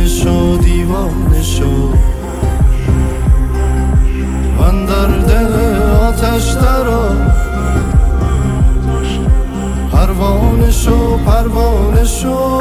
دیوانه شو دیوانه شو من در دل آتش درآ پروانه شو پروانه شو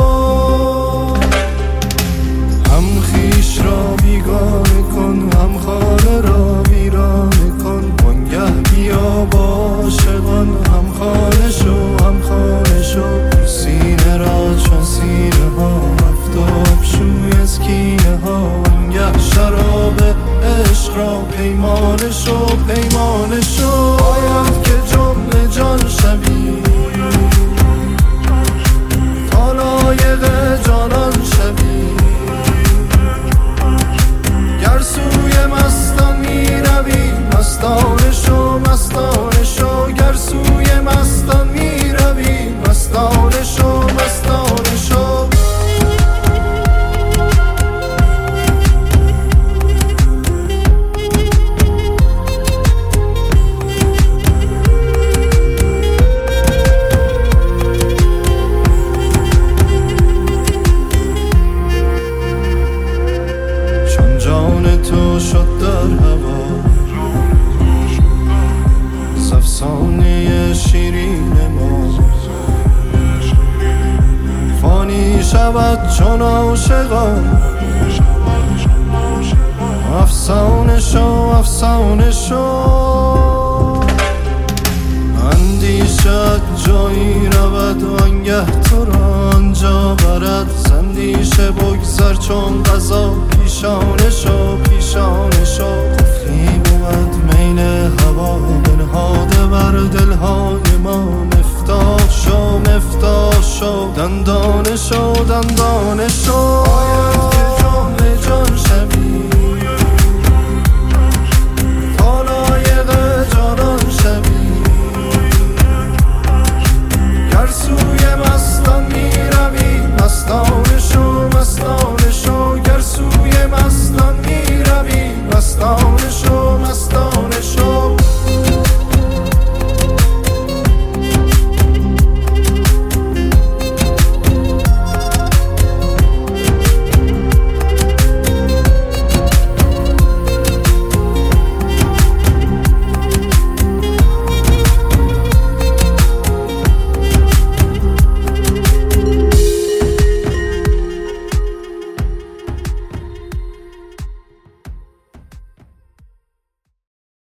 هم خویش را بیگانه کن هم خانه را ویرانه کن وانگه بیا با عاشقان هم خانه شو هم خانه شو سینه را چون سینه ها آفتاب شوی از کینه ها وانگه شراب عشق را پیمانه شو پیمانه شو باید که جمله جان شوی تا لایق جانان شوی گر سوی مستان می روی مستانه شو مستانه شو گر سوی مستان می روی مستانه شو مستانه شو تو شد در هوا زفسانه شیرین ما فانی شود چون عاشقان افسانه شو افسانه شو اندیشت جایی رود وانگه تو را آنجا برد زندیشه بگذر چون قضا پیشانه شو پیشانه شو قفلی بود میل هوا بنهاده بر دلهای ما مفتاح شو مفتاح شو دندانه شو دندانه شو